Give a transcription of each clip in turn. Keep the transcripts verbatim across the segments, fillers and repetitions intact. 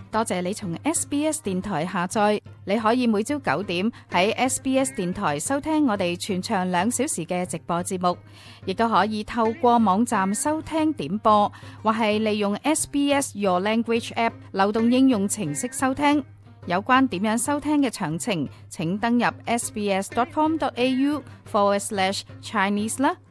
多謝你從 S B S 電台下載，你可以每朝九點喺 S B S 電台收聽我哋全長兩小時嘅直播節目，亦都可以透過網站收聽點播，或係利用 S B S Your Language App 流動應用程式收聽。有關點樣收聽嘅詳情，請登入 sbs.com.au forward slash Chinese 啦。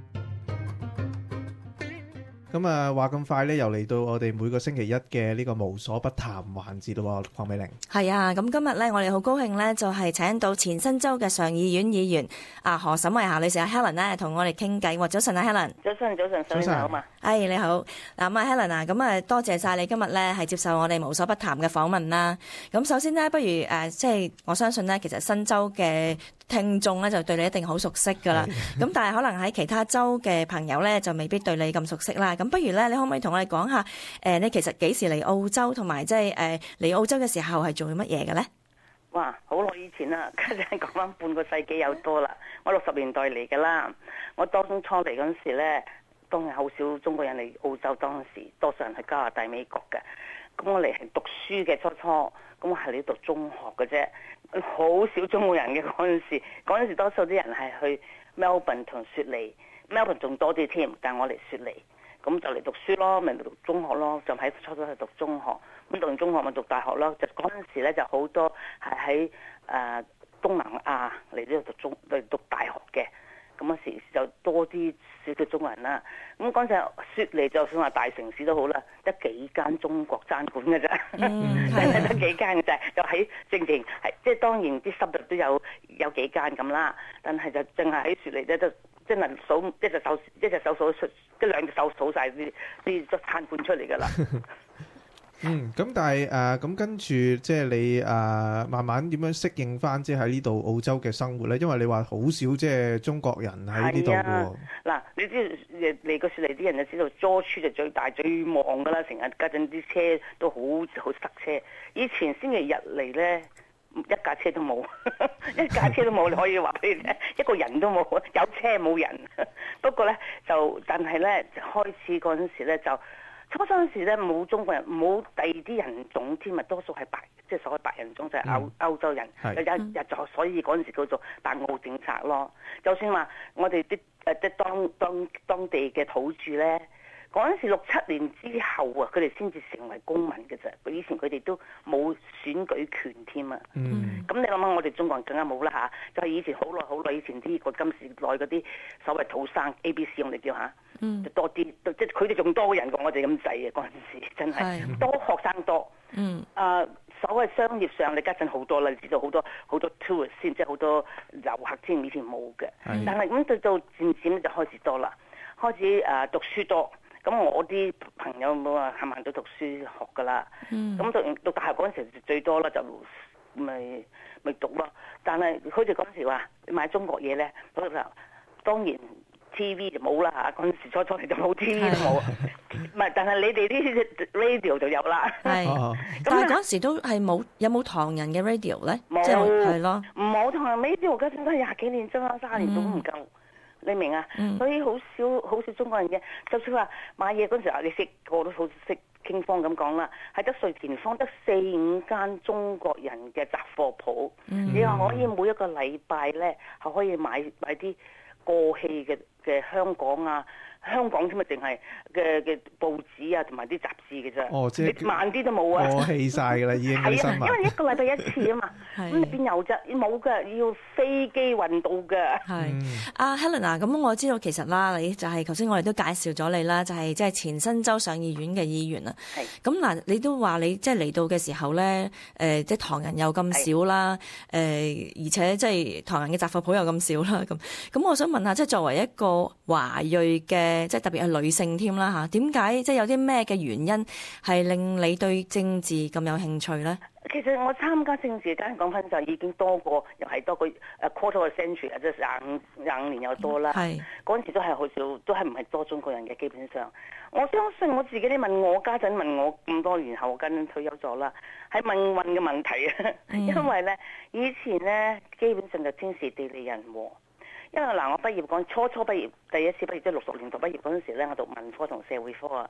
咁啊，話咁快咧，又嚟到我哋每個星期一嘅呢個無所不談環節咯，鄺美玲。 係啊，咁今日咧，我哋好高興咧，就係請到前新州嘅上議院議員啊何沈慧霞女士阿 Helen 咧，同我哋傾偈。早晨啊 Helen。 早晨，早晨，早晨好嘛？ 哎，你好。嗱咁啊 Helen 啊，咁啊多謝晒你今日咧係接受我哋無所不談嘅訪問啦。咁首先咧，不如誒、呃，即係我相信咧，其實新州嘅聽眾咧就對你一定好熟悉噶啦。咁但係可能喺其他州嘅朋友咧就未必對你咁熟悉啦。咁不如咧，你可唔可以同我哋講下，誒、呃，你其實幾時嚟澳洲，同埋即係誒嚟澳洲嘅時候係做乜嘢嘅咧？ 哇，好耐以前啦，家陣講翻半個世紀有多啦。我六十年代嚟噶啦，我當初嚟嗰陣時咧，當然好少中國人嚟澳洲，當時多數人去加拿大、美國嘅。咁我嚟係讀書嘅初初，咁我係嚟讀中學嘅啫，好少中國人嘅嗰陣時。嗰陣時多數啲人係去 Melbourne 同雪梨 ，Melbourne 仲多啲添，但我嚟雪梨。咁就嚟讀書咯，咪讀中學咯，就喺初初去讀中學，咁讀完中學咪讀大學咯。就嗰陣時咧就好多係喺誒東南亞嚟呢度讀中嚟讀大學嘅，咁嗰時就多啲少少中國人啦。咁嗰陣時雪梨就算話大城市都好啦，得幾間中國餐館嘅啫，真係得幾間嘅啫。就喺正正係即係當然啲濕度都有有幾間咁啦，但係就淨係喺雪梨咧都。真係數一隻手一隻手數出，一兩隻手數晒啲啲餐館出嚟㗎啦。 嗯，咁但係誒咁跟住即係你誒、呃、慢慢點樣適應翻即係喺呢度澳洲嘅生活咧？因為你話好少即係中國人喺呢度喎。嗱， 你知嚟個雪梨啲人就知道，佐區就最大最忙㗎啦，成日家陣啲車都好好塞車。以前星期日嚟咧。一架車都冇，一架車都冇，你可以話俾你聽，一個人都冇，有車冇人。不過咧就，但係咧開始嗰陣時咧就初初嗰陣時咧冇中國人，冇第二啲人種添啊，多數係白，即係所謂白人種就係、是、歐歐洲人，有一日就所以嗰陣時叫做白澳政策咯。就算話我哋啲誒即係當當當地嘅土著咧。嗰陣時六七年之後啊，佢哋先至成為公民嘅啫。以前佢哋都冇選舉權添啊。咁、嗯、你諗下，我哋中國人更加冇啦嚇。就係、是、以前好耐好耐以前啲個今時代嗰啲所謂土生 A B C 我哋叫嚇，嗯、就多啲，即係佢哋仲多人過我哋咁滯啊！嗰陣時真係多學生多。嗯。啊、呃，所謂商業上你家陣好多啦，你知道好多好多 tourist 先，即係好多遊客先，以前冇嘅。但係咁到到漸漸咧就開始多啦，開始誒、呃、讀書多。咁我啲朋友冇話係咪都讀書學㗎啦？咁、嗯、讀讀大學嗰陣時最多啦，就咪咪讀咯。但係佢哋嗰陣時話買中國嘢咧，嗰時候當然 T V 就冇啦嚇。嗰陣時初初嚟就冇 T V 都冇，唔係。但係你哋啲 radio 就有啦。係， 但係嗰陣時都係冇有冇唐人嘅 radio 咧？ 冇， 係咯， 冇唐人 radio，家陣都係廿幾年啫嘛，三十年都唔夠。嗯你明啊？嗯、所以好少好少中國人嘅，就算話買嘢嗰陣時候，你識個都好識傾方咁講啦，係得瑞田坊得四五間中國人嘅雜貨鋪，嗯、你又可以每一個禮拜咧係可以買買啲過氣嘅嘅香港啊。香港添啊，淨係嘅嘅報紙啊，同埋啲雜誌嘅啫。哦，即係慢啲都冇啊， 過氣晒㗎啦，已經啲新聞。 係啊，因為一個禮拜一次啊嘛，咁你邊有啫？冇㗎，要飛機運到㗎。 係。阿 Helen 啊，咁我知道其實啦，你就係頭先我哋都介紹咗你啦，就係即係前新州上議院嘅議員啊。係。咁嗱，你都話你即係嚟到嘅時候咧，誒，即係唐人又咁少啦，誒，而且即係唐人嘅雜貨鋪又咁少啦，咁。咁我想問下，即係作為一個華裔嘅。即係特別係女性添啦嚇，點解即係有啲咩嘅原因係令你對政治咁有興趣咧？ 其實我參加政治，梗係講翻就已經多過，又係多過誒 quarter century 啊，即係廿五廿五年又多啦。係嗰陣時都係好少，都係唔係多中國人嘅基本上。我相信我自己，你問我家陣問我咁多年後，我跟退休咗啦，係命運嘅問題啊。嗯、因為咧，以前咧基本上就天時地利人和。因為嗱，我畢業講初初畢業，第一次畢業即係六十年代畢業嗰陣時咧，我讀文科同社會科啊。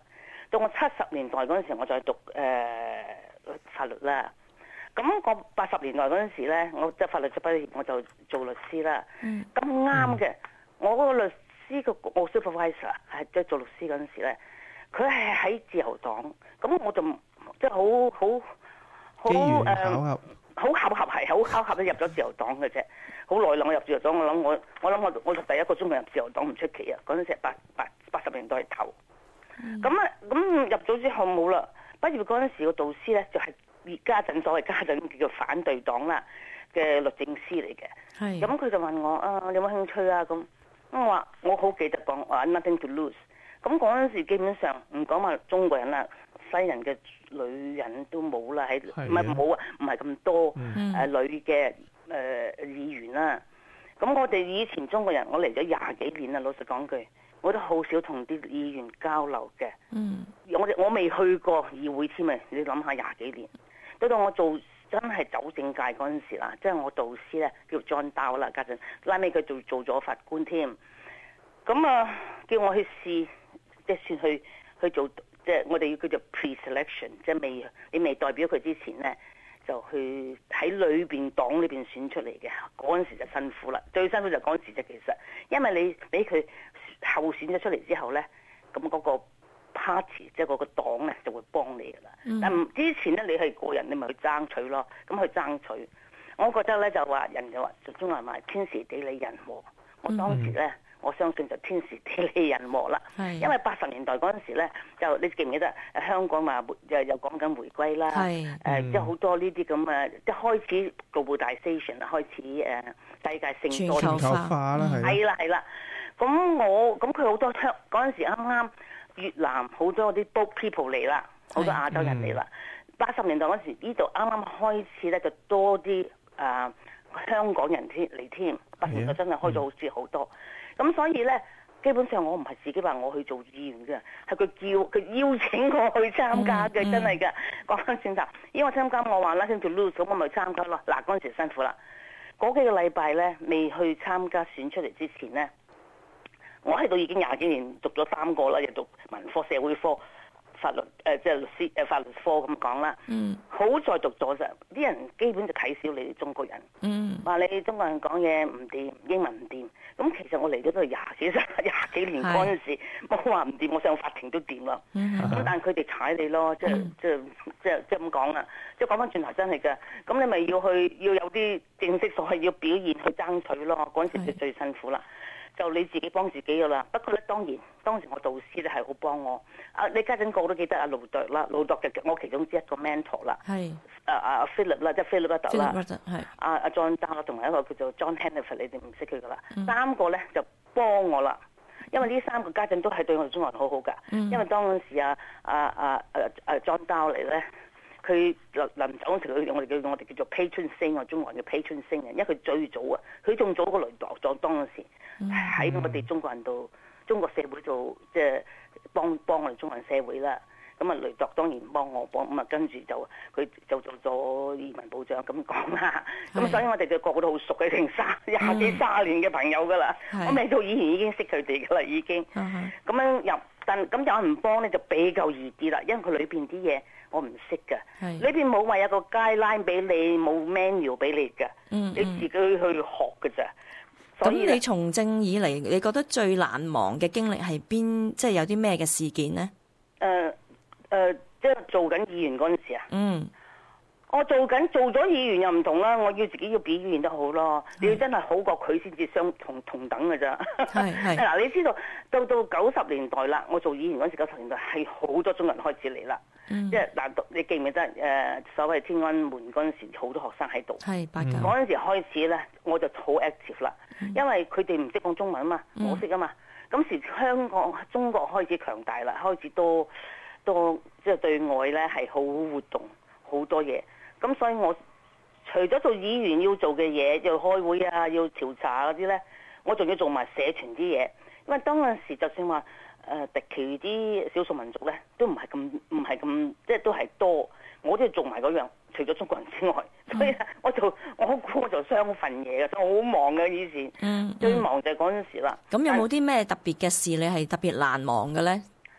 到我七十年代嗰陣時，我就讀誒、呃、法律啦。咁我八十年代嗰陣時咧，我即係法律畢業，我就做律師啦。咁啱嘅，我嗰個律師個我 supervisor 係即係做律師嗰陣時咧，佢係喺自由黨，咁我就即係好好好誒。好巧合係，好巧合都入咗自由黨嘅啫。好耐啦，我入自由黨，我諗我我諗我我第一個中國人入自由黨唔出奇啊！嗰陣時係八八八十年代頭。咁啊咁入咗之後冇啦。畢業嗰陣時個導師咧就係而家陣所謂家陣叫做反對黨啦嘅律政司嚟嘅。係。咁佢就問我啊，你有冇興趣啊？咁我話我好記得講，我話 nothing to lose。咁嗰陣時基本上唔講話中國人啦。西人嘅女人都冇啦，喺唔係冇啊，唔係咁多誒、嗯呃、女嘅誒、呃、議員啦。咁我哋以前中國人，我嚟咗廿幾年啦。老實講句，我都好少同啲議員交流嘅。嗯，我我未去過議會添啊！你諗下廿幾年，到到我做真係走政界嗰陣時啦，即係我導師咧叫 John Dow 啦，家陣拉尾佢做做咗法官添。咁啊，叫我去試，即係算去去做。即係我哋要叫做 pre-selection， 即係未你未代表佢之前咧，就去喺裏邊黨裏邊選出嚟嘅。嗰陣時就辛苦啦，最辛苦就嗰陣時啫。其實，因為你俾佢候選咗出嚟之後咧，咁嗰個 party 即係嗰個黨咧就會幫你噶啦。嗯、但唔之前咧，你係個人，你咪去爭取咯。咁去爭取，我覺得咧就話人就話就中國人話天時地利人和。我當時咧。嗯我相信就天時地利人和啦，因為八十年代嗰陣時咧，就你記唔記得香港話又又講緊回歸啦，誒即係好多呢啲咁嘅，即係開始 globalization 開始誒世界性多全球化啦， 係啦係啦。咁我咁佢好多香嗰陣時啱啱越南好多啲 boat people 嚟啦，好多亞洲人嚟啦。八十年代嗰時呢度啱啱開始咧就多啲誒、呃、香港人添嚟添，八十年代真係開咗好似好多。咁所以咧，基本上我唔係自己話我去做議員嘅，係佢叫佢邀請我去參加嘅，嗯、真係㗎。講翻轉頭，因為我參加我話啦，跟住 lose 咁我咪參加咯。嗱嗰陣時辛苦啦，嗰幾個禮拜咧未去參加選出嚟之前咧，我喺度已經廿幾年讀咗三個啦，又讀文科、社會科。法律誒即係律師誒法律科咁講啦，嗯，好在讀咗啫，啲人基本就睇小你哋中國人，嗯，話你中國人講嘢唔掂，英文唔掂，咁其實我嚟咗都係廿幾廿幾年嗰陣時，冇話唔掂，我上法庭都掂啦，咁、嗯、但係佢哋踩你咯，即係即係即係即係咁講啦，即係講翻轉頭真係㗎，咁你咪要去要有啲正式所謂要表現去爭取咯，嗰陣時就最辛苦啦。就你自己幫自己噶啦，不過咧當然當時我導師咧係好幫我。啊，你家陣個個都記得阿盧鐸啦，盧鐸嘅我其中之一個 mentor 啦。係。啊啊 Philip 啦，即係 Philip Rudd 啦。Philip Rudd 係。啊啊 John Dow 啦，同埋一個叫做 John Hannaford， 你哋唔識佢噶啦。嗯、三個咧就幫我啦，因為呢三個家陣都係對我哋中國人好好噶。嗯、因為當陣時啊啊啊啊啊 John Dow 嚟咧。佢臨臨走嗰時，佢我哋叫我哋叫做 patron saint，我中國人嘅 patron saint，因為佢最早啊，佢仲早過雷鐸咗當嗰時，喺我哋中國人度，中國社會做即係幫幫我哋中國人社會啦。咁啊，雷鐸當然幫我幫，咁啊跟住就佢就做咗移民部長咁講啦。咁所以我哋就個個都好熟嘅，成三廿幾卅年嘅朋友噶啦。我未做議員已經識佢哋噶啦，已經。咁樣入，但咁有人唔幫咧就比較易啲啦，因為佢裏邊啲嘢。我唔識㗎，裏邊冇話有個 guideline 俾你，冇 menu 俾你㗎，嗯嗯你自己去學㗎咋。咁你從政以嚟，你覺得最難忘嘅經歷係邊？即係有啲咩嘅事件呢？ 誒誒、呃呃，即係做緊議員嗰陣時啊。嗯。我做緊做咗議員又唔同啦，我要自己要表現得好咯。你要真係好過佢先至相同同等㗎咋。係係。嗱，你知道到到九十年代啦，我做議員嗰時九十年代係好多中國人開始嚟啦。嗯、即係嗱，你記唔記得誒、呃、所謂天安門嗰陣時，好多學生喺度。係八九。嗰陣時開始咧，我就好 active 啦，嗯、因為佢哋唔識講中文啊嘛，嗯、我識啊嘛。咁時香港中國開始強大啦，開始多多即係對外咧係好活動好多嘢。咁所以我除咗做議員要做嘅嘢，要開會啊，要調查嗰啲咧，我仲要做埋社團啲嘢。因為當陣時就算話。誒、呃，特其啲少數民族咧，都唔係咁，唔係咁，即係都係多。我都要做埋嗰樣，除咗中國人之外，嗯、所以我就我估我做雙份嘢嘅，所以我好忙嘅以前。嗯嗯、最忙就係嗰陣時啦。 咁有冇啲咩特別嘅事你係特別難忘嘅咧？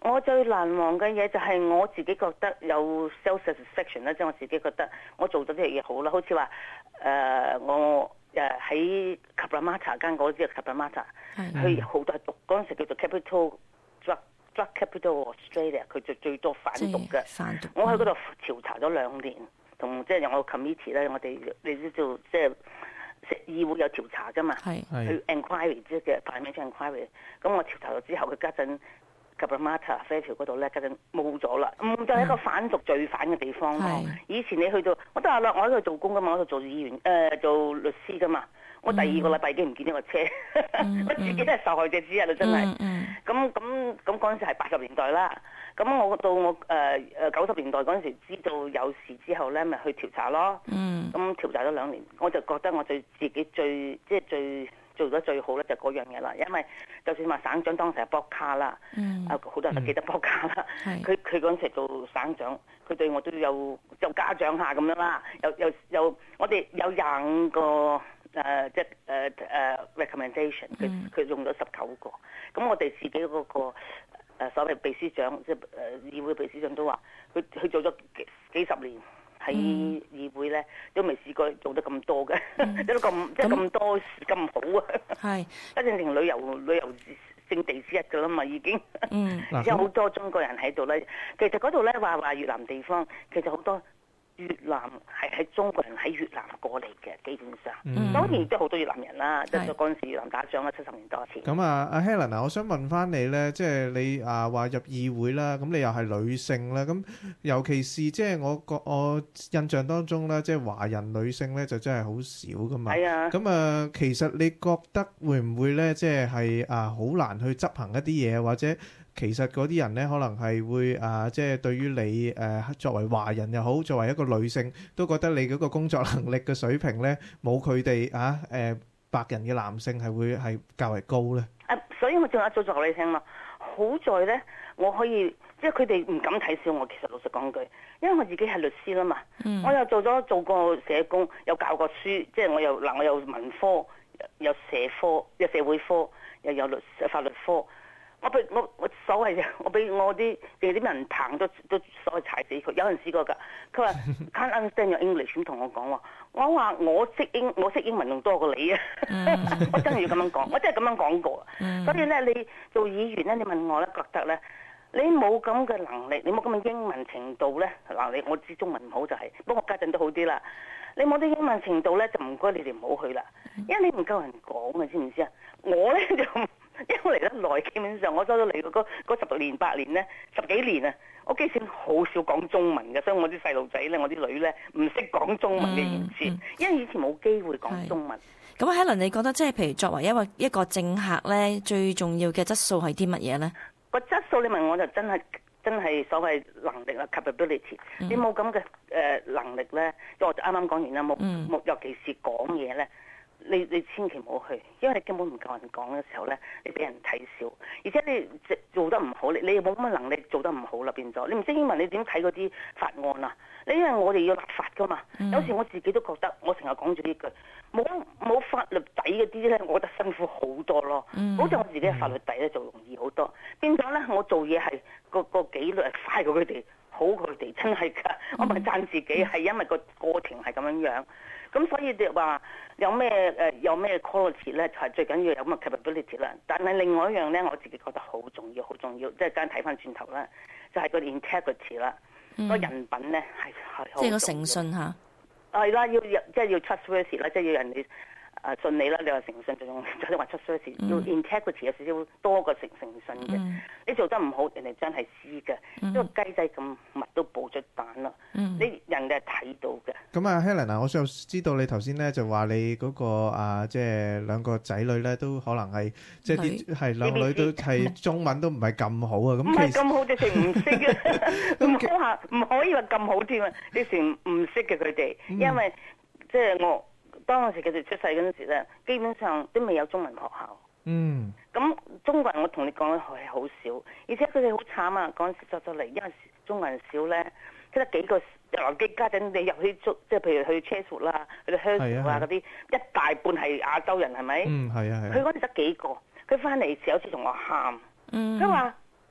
我最難忘嘅嘢就係我自己覺得有 self satisfaction 啦，即係我自己覺得我做咗啲嘢好啦，好似話誒我誒喺 Cabramatta 間嗰啲 Cabramatta，佢好多係毒嗰陣時叫做 Capital Drug Drug Capital Australia， 佢就最多販毒嘅。販毒。我喺嗰度調查咗兩年，同即係有個 committee 咧，我哋你知道即係議會有調查㗎嘛，去 enquiry 即係 parliamentary enquiry。咁我調查咗之後，佢家陣 Cabramatta 啡條嗰度咧，家陣冇咗啦，咁就係一個販毒罪犯嘅地方咯。以前你去到，我都話啦，我喺度做工㗎嘛，我喺度做議員誒、呃、做律師㗎嘛。我第二個禮拜已經唔見咗個車，嗯、我自己都係受害者之一啦，真係。咁咁咁嗰陣時係八十年代啦。咁我到我誒誒九十年代嗰陣時知道有事之後咧，咪去調查咯。咁、嗯、調查咗兩年，我就覺得我最自己最即係最做得最好咧，就嗰樣嘢啦。因為就算話省長當時係博卡啦，啊好、嗯、多人都記得博卡啦。佢佢嗰陣時做省長，佢對我都有就嘉獎下咁樣啦。有有有，我哋有廿五個。誒、uh, 即係誒誒 recommendation，佢佢用咗十九個，咁我哋自己嗰、那個、uh, 所謂秘書長，即係誒議會秘書長都話，佢佢做咗幾幾十年喺議會咧，都未試過做得咁多嘅，做得咁即係咁多咁好啊！係一定成旅遊旅遊勝地之一㗎啦嘛，已經。嗯，有好多中國人喺度咧，其實嗰度咧話話越南地方，其實好多。越南係喺中國人喺越南過嚟嘅，基本上，嗯、當然都好多越南人啦，即係嗰陣時越南打仗啦，七十年代前。咁啊，阿 Helen 啊，我想問翻你咧，即係你啊話入議會啦，咁你又係女性啦，咁尤其是即係我個我印象當中咧，即係華人女性咧就真係好少噶嘛。係啊。咁啊，其實你覺得會唔會咧，即係係啊好難去執行一啲嘢，或者？其實嗰啲人咧，可能係會啊，即係對於你誒作為華人又好，作為一個女性，都覺得你嗰個工作能力嘅水平咧，冇佢哋啊誒白人嘅男性係會係較為高咧。 啊，所以我仲有一早就話你聽嘛，好在咧，我可以即係佢哋唔敢睇小我。其實老實講句，因為我自己係律師啦嘛，嗯、我又做咗做過社工，又教過書，即係我又嗱我有文科，有社科，有社會科，又有律法律科。我俾我我所謂嘅，我俾我啲定啲人彈都都所謂踩死佢。有人試過㗎，佢話 can't understand your English 咁同我講喎。我話我識英我識英文仲多過你啊！我真係要咁樣講，我真係咁樣講過。所以咧，你做議員咧，你問我咧，覺得咧，你冇咁嘅能力，你冇咁嘅英文程度咧，嗱你我知中文唔好就係、是，不過家陣都好啲啦。你冇啲英文程度咧，就唔該你哋唔好去啦，因為你唔夠人講嘅，知唔知啊？我咧就。因為嚟得耐，基本上我收咗嚟嗰嗰十年八年咧，十幾年啊，我基本好少講中文嘅，所以我啲細路仔咧，我啲女咧唔識講中文嘅言詞，嗯嗯、因為以前冇機會講中文。 咁 Helen，你覺得即係譬如作為一個一個政客咧，最重要嘅質素係啲乜嘢咧？ 個質素你問我就真係真係所謂能力啦 capability，、嗯、你冇咁嘅誒能力咧，我就啱啱講完啦，冇冇、嗯、尤其是講嘢咧。你你千祈唔好去，因為你根本唔夠人講嘅時候咧，你俾人睇笑，而且你做得唔好，你你又冇乜能力做得唔好啦，變咗你唔識英文，你點睇嗰啲法案啊？你因為我哋要立法噶嘛，嗯、有時我自己都覺得，我成日講住呢句，冇冇法律底嗰啲咧，我覺得辛苦好多咯。嗯、好似我自己嘅法律底咧就容易好多，變咗咧我做嘢係個個紀律係快過佢哋，好過佢哋，真係㗎。嗯、我咪讚自己係因為個過程係咁樣樣。咁所以就話有咩誒有咩 quality 咧，就係最緊要有咁嘅 capability 啦。但係另外一樣咧，我自己覺得好重要，好重要，即係間睇翻轉頭啦，就係、是、個 integrity 啦，嗯、個人品咧係係好。即係個誠信嚇。係啦，要即係要 trustworthy 啦，即係要人哋誒信你啦。你話誠信就用就係話 trustworthy，要 integrity 有少少多過誠誠信嘅。嗯、你做得唔好，人哋真係知嘅，因為雞仔咁密都爆出蛋啦。嗯、你人哋係睇到嘅。 咁啊 Helen 啊，我想知道你頭先咧就話你嗰、嗰個啊，即係兩個仔女咧都可能係即係啲係兩女都係中文都唔係咁好啊。咁唔係咁好，直情唔識嘅。唔好話唔可以話咁好添啊！直情唔識嘅佢哋，因為即係我當時佢哋出世嗰陣時咧，基本上都未有中文學校。嗯。咁中國人我同你講係好少，而且佢哋好慘啊！嗰陣時出咗嚟，因為中國人少咧，即係幾個。嗱，幾家陣你入去捉，即係譬如去車術啦，去到香港啊嗰啲，一大半係亞洲人係咪？嗯，係啊係。佢嗰陣得幾個，佢翻嚟有次同我喊，佢話、嗯、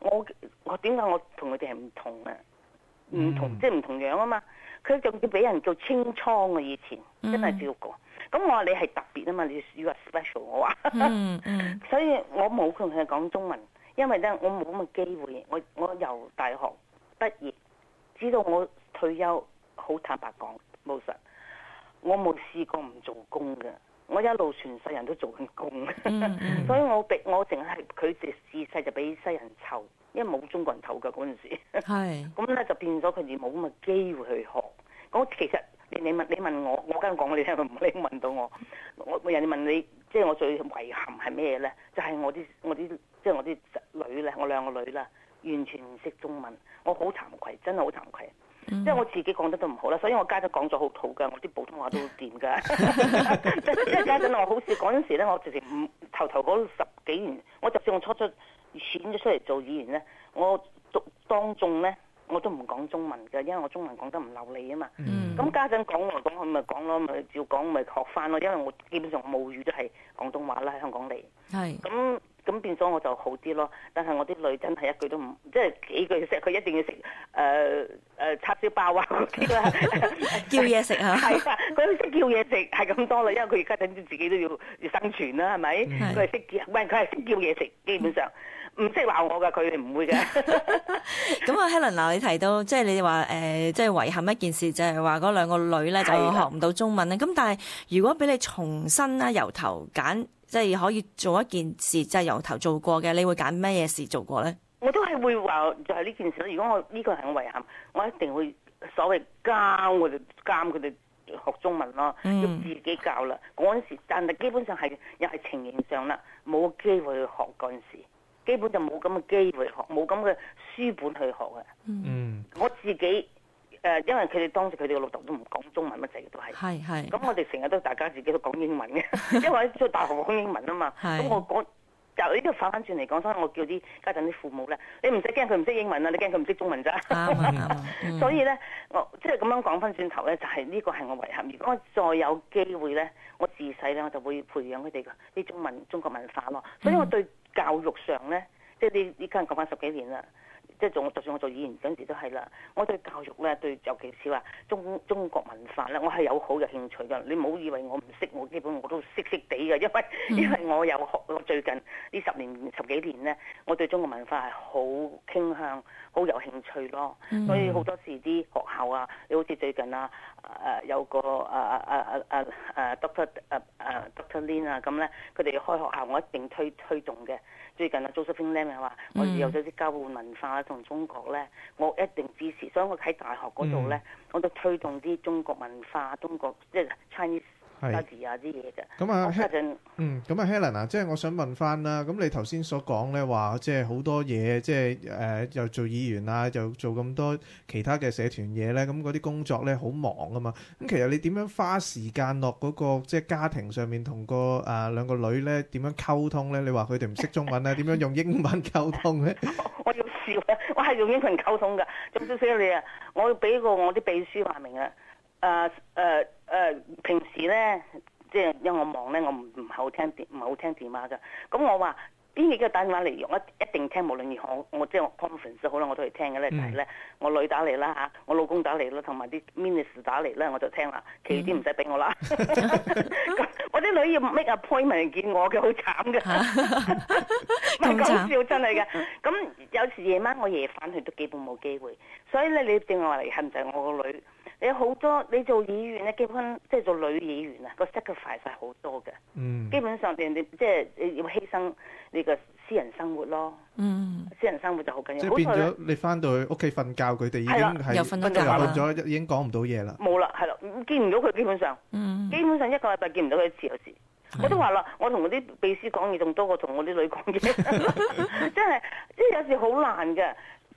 我我點解我同佢哋係唔同啊？唔同、嗯、即係唔同樣啊嘛。佢仲要俾人叫清倉啊！以前真係照過。咁、嗯、我話你係特別啊嘛，你要話 special 我話。 嗯嗯、 所以我冇同佢哋講中文，因為咧我冇咁嘅機會。我我由大學畢業，直到我退休，好坦白講，老實，我冇試過唔做工嘅。我一路全世人都做緊工，嗯嗯、所以我俾我淨係佢哋自細就俾西人湊，因為冇中國人湊㗎嗰陣時。係咁咧，就變咗佢哋冇咁嘅機會去學。咁其實你你問你問我，我梗係講你聽，唔好你問到我。我人哋問你，即係我最遺憾係咩咧？就係、是、我啲我啲即係我啲女咧，我兩個女啦，完全唔識中文，我好慚愧，真係好慚愧。嗯、即係我自己講得都唔好啦，所以我家陣講咗好土㗎，我啲普通話都掂㗎。即係家陣我好似嗰陣時咧，我直情唔頭頭嗰十幾年，我就算我初初選咗出嚟做議員咧，我當眾咧我都唔講中文㗎，因為我中文講得唔流利啊嘛。咁家陣講嚟講去咪講咯，咪照講咪學翻咯，因為我基本上母語都係廣東話啦，喺香港嚟。係咁。咁變咗我就好啲咯，但係我啲女真係一句都唔，即係幾句食，佢一定要食誒誒叉燒包啊嗰啲啦， 叫嘢食啊， 係啊，佢識叫嘢食係咁多啦，因為佢而家等住自己都要要生存啦，係咪？佢係識叫，喂，佢係識叫嘢食，基本上唔識鬧我㗎，佢哋唔會嘅。 咁啊，Helen 嗱，你提到即係你話誒，即係遺憾一件事，就係話嗰兩個女咧就學唔到中文咧。咁但係如果俾你重新啦，由頭揀。即係可以做一件事，就係由頭做過嘅，你會揀咩嘢事做過咧？ 我都係會話，就係呢件事。如果我呢、呢個係我遺憾，我一定會所謂教佢哋教佢哋學中文咯，嗯、要自己教啦。嗰陣時，但係基本上係又係情形上啦，冇機會去學嗰陣時，基本就冇咁嘅機會學，冇咁嘅書本去學嘅。嗯，我自己。誒，因為佢哋當時佢哋個老豆都唔講中文乜滯嘅都係，係係。咁我哋成日都大家自己都講英文嘅，因為喺大學講英文啊嘛。咁是我講就呢個反翻轉嚟講，所以我叫啲家陣啲父母咧，你唔使驚佢唔識英文啊，你驚佢唔識中文咋。所以咧，我即係咁樣講翻轉頭咧，就係、是、呢個係我遺憾。如果我再有機會咧，我自細咧我就會培養佢哋啲中文中國文化咯。所以我對教育上咧，即係呢呢家講翻十幾年啦。即係做，就算我做議員嗰陣時都係啦。我對教育咧，對尤其是話中中國文化咧，我係有好有興趣㗎。你唔好以為我唔識，我基本我都識識地嘅，因為、嗯、因為我有學。我最近呢十年十幾年咧，我對中國文化係好傾向，好有興趣咯。嗯、所以好多時啲學校啊，你好似最近啊，誒、呃、有個誒誒誒誒誒 Doctor 誒誒 Doctor Lin 啊咁咧，佢哋開學校，我一定推推動嘅。最近啊，Josephine Lam 又話我哋有咗啲交換文化同中國咧，我一定支持。所以我喺大學嗰度咧，嗯、我都推動啲中國文化、中國即係 Chinese study 啊啲嘢嘅。咁啊， 嗯，咁啊 Helen 啊，即係我想問翻啦。咁你頭先所講咧話，即係好多嘢，即係誒、呃、又做議員啊，又做咁多其他嘅社團嘢咧。咁嗰啲工作咧好忙啊嘛。咁其實你點樣花時間落嗰個即係家庭上面同個誒兩個女咧點樣溝通咧？你話佢哋唔識中文啊，點樣用英文溝通咧？ 我要笑啊！我係用英文溝通㗎。咁少少你啊，我要俾個我啲秘書話明啊。誒誒誒，平時咧，即係因為我忙咧，我唔唔係好聽電唔係好聽電話㗎。咁我話邊幾個打電話嚟，我一定聽，無論如何，我即係我 conference 好啦，我都係聽嘅咧。但係咧，我女打嚟啦嚇，我老公打嚟啦，同埋啲 minister 打嚟咧，我就聽啦。其餘啲唔使俾我啦。咁我啲女要 make appointment 見我嘅，好慘㗎。唔係講笑，真係嘅。咁有時夜晚我夜返去都基本冇機會，所以咧你正話嚟係唔係我個女？你好多你做議員咧，基本即係做女議員啊，個 sacrifice 係好多嘅。嗯，基本上人哋即係你要犧牲你個私人生活咯。嗯，私人生活就好緊要。 即係變咗你翻到去屋企瞓覺，佢哋已經係又瞓得覺咗，已經講唔到嘢啦。 冇啦，係啦，見唔到佢基本上。嗯，基本上一個禮拜見唔到佢一次有時。我都話啦，我同嗰啲秘書講嘢仲多過同我啲女講嘢。真係，即係有時好難嘅。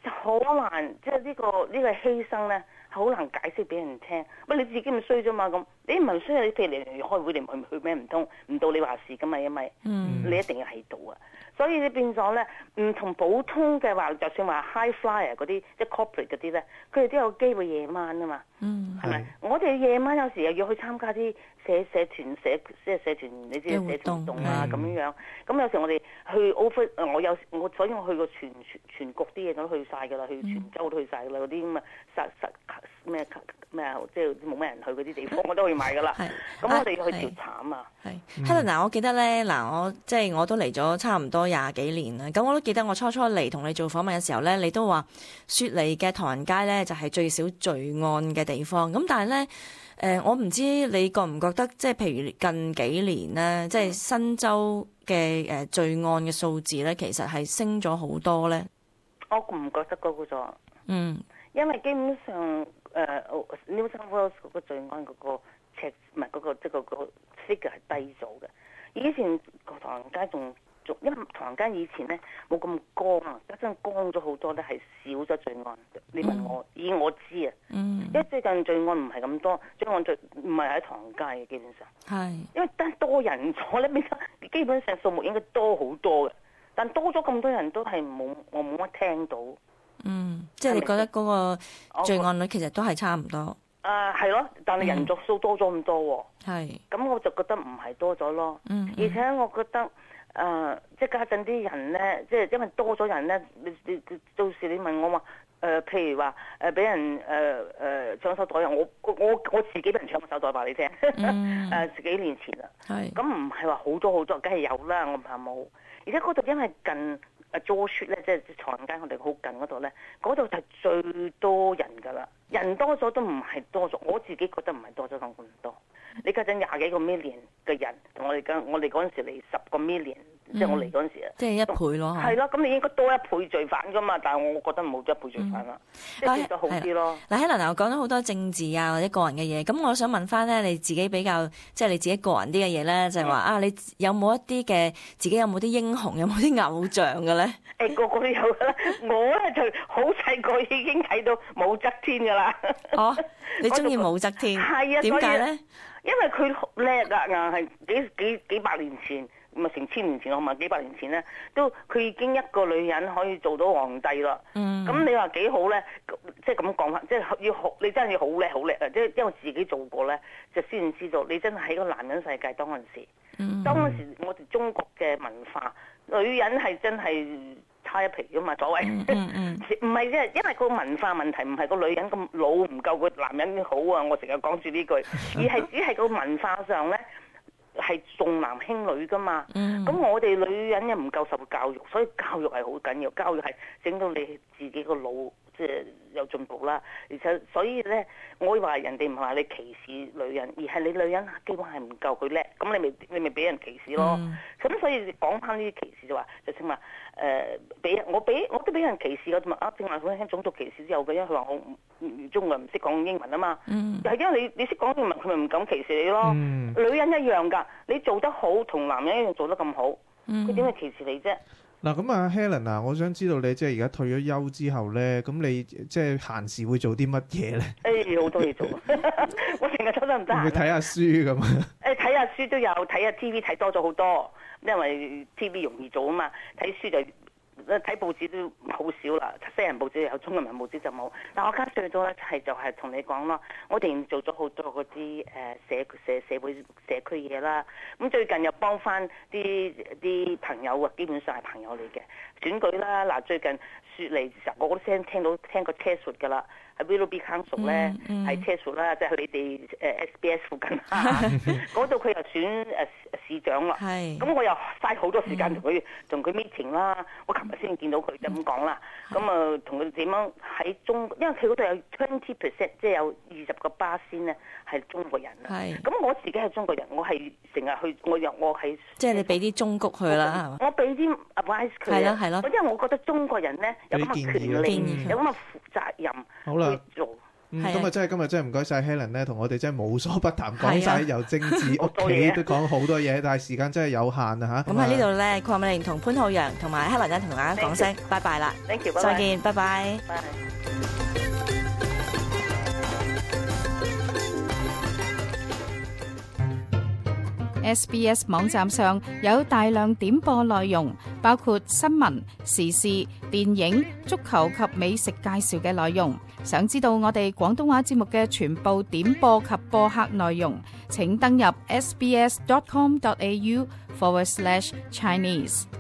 就好難，即係呢個呢、呢個犧牲咧，好難解釋俾人聽。喂，你自己咪衰啫嘛咁，你唔係衰，你譬如你嚟開會，你唔去去咩唔通唔到你話事噶嘛，因為你一定要喺度啊。所以你變咗咧，唔同普通嘅話，就算話 high flyer 嗰啲，即係 corporate 嗰啲咧，佢哋都有機會夜晚啊嘛。嗯，係咪？我哋夜晚有時又要去參加啲社社團社即係社團，你知社團活動啊咁樣。咁有時我哋去 over，我有我所以我去過全全全國啲嘢都去晒㗎啦，去全州都去晒㗎啦，嗰啲咁啊實實咩咩啊，即係冇咩人去嗰啲地方，我都去買㗎啦。咁我哋要去調查啊嘛。 係 Helen 嗱，我記得咧嗱，我即係我都嚟咗差唔多廿幾年啦。咁我都記得我初初嚟同你做訪問嘅時候咧，你都話雪梨嘅唐人街咧就係最少罪案嘅地方。咁但係咧，誒、呃、我唔知你覺唔覺得，即係譬如近幾年咧，即係新州嘅誒罪案嘅數字咧，其實係升咗好多咧。 我唔覺得高咗。嗯，因為基本上誒、呃、New South Wales 嗰個罪案嗰個尺唔係嗰個即係嗰個 figure 係低咗嘅。以前唐人街仲仲因為唐人街以前咧冇咁光啊，家陣光咗好多咧，係少咗罪案。你問我，嗯、以我知啊，嗯、因為最近罪案唔係咁多，罪案最唔係喺唐人街嘅基本上。係是因為得多人咗咧，變咗基本上數目應該多好多嘅，但多咗咁多人都係冇我冇乜聽到。嗯， 即係你覺得嗰個罪案率其實都係差唔多。 啊，係咯，但係人族數多咗咁多喎。係、嗯，咁我就覺得唔係多咗咯。嗯，而且我覺得，誒、呃，即係家陣啲人咧，即係因為多咗人咧，你你到時你問我話，誒、呃，譬如話誒俾人誒誒、呃、搶手袋啊，我我我自己俾人搶個手袋話你聽。嗯。誒，十幾年前啦。係是。咁唔係話好多好多，梗係有啦，我唔怕冇。而且嗰度因為近。啊 George 咧，即係唐人街，我哋好近嗰度咧，嗰度就係最多人噶啦，人多咗都唔係多咗，我自己覺得唔係多咗咁咁多。你家陣廿幾個 million 嘅人，同我哋嗰我哋嗰陣時嚟十個 million，、嗯、即係我嚟嗰陣時啊， 即係一倍咯。 係咯，咁你應該多一倍罪犯噶嘛，但係我覺得冇咗一倍罪犯啦，嗯、即係變得好啲咯。 嗱，Helen，我講咗好多政治啊或者個人嘅嘢，咁我想問翻咧，你自己比較即係你自己個人啲嘅嘢咧，就係、是、話啊，你有冇一啲嘅自己有冇啲英雄，有冇啲偶像嘅咧？誒、 欸，個個都有啦，我咧就好細個已經睇到武則天噶啦。 哦，你中意武則天？係啊，點解咧？ 因為佢叻啊，硬係幾幾幾百年前，唔係成千年前，我問幾百年前咧，都佢已經一個女人可以做到皇帝啦。嗯，咁你話幾好咧？即係咁講法，即係要學，你真係要好叻好叻啊！即係因為自己做過咧，就先知道你真係喺個男人世界當陣時。嗯，當陣時我哋中國嘅文化，女人係真係差一皮噶嘛，所謂。嗯嗯，唔係啫，因為個文化問題，唔係個女人咁老唔夠個男人好啊！我成日講住呢句，而係只係個文化上咧係重男輕女噶嘛。嗯，咁我哋女人又唔夠受教育，所以教育係好緊要，教育係整到你自己個腦即係有進步啦。而且所以咧，我會話人哋唔係話你歧視女人，而係你女人基本係唔夠佢叻，咁你咪你咪俾人歧視咯。咁、嗯、所以講翻呢啲歧視就話，就正話誒俾我俾我都俾人歧視㗎嘛。啊，正話佢聽種族歧視之後嘅，因為佢話我唔中國人唔識講英文啊嘛。嗯，係因為你你識講英文，佢咪唔敢歧視你咯。嗯、女人一樣㗎，你做得好同男人一樣做得咁好，佢點會歧視你啫？ 嗱咁啊 Helen 啊，我想知道你即係而家退咗休之後咧，咁你即係閒時會做啲乜嘢咧？ 誒，好多嘢做，我成日抽得唔得閒。會睇下書咁啊？ 誒，睇下書都有，睇下 T V 睇多咗好多，因為 T V 容易做啊嘛，睇書就睇報紙都好少啦，西人報紙有，中國人報紙就冇。但我而家最多咧係就係同你講咯，我哋做咗好多嗰啲誒社社社會社區嘢啦。咁最近又幫翻啲啲朋友啊，基本上係朋友嚟嘅選舉啦。嗱，最近雪梨實我都聽聽到聽過車術㗎啦，喺 Willoughby Council 咧係車術啦，即係你哋誒 S B S 附近嗰度佢又選誒市長啦。係，咁我又嘥好多時間同佢同佢 meeting 啦。我琴日先見到佢就咁講啦，咁啊同佢點樣喺中，因為佢嗰度有 twenty percent， 即係有二十個巴仙咧係中國人啊。係，咁我自己係中國人，我係成日去，我又我係即係你俾啲忠告佢啦， 我俾啲 advice 佢。係咯係咯，因為我覺得中國人咧有咁嘅權利，有咁嘅負責任去做。 嗯，咁啊真係今日真係唔該晒 Helen 咧，同我哋真係無所不談，講晒由政治屋企都講好多嘢，但係時間真係有限啊嚇。 咁喺呢度咧，鄺美玲同潘浩陽同埋 Helen 咧，同大家講聲拜拜啦， Thank you， 再見，拜拜。 S B S 網站上有大量點播內容，包括新聞、時事、電影、足球及美食介紹嘅內容。想知道我哋廣東話節目嘅全部點播及播客內容，請登入 sbs dot com dot a u forward slash Chinese。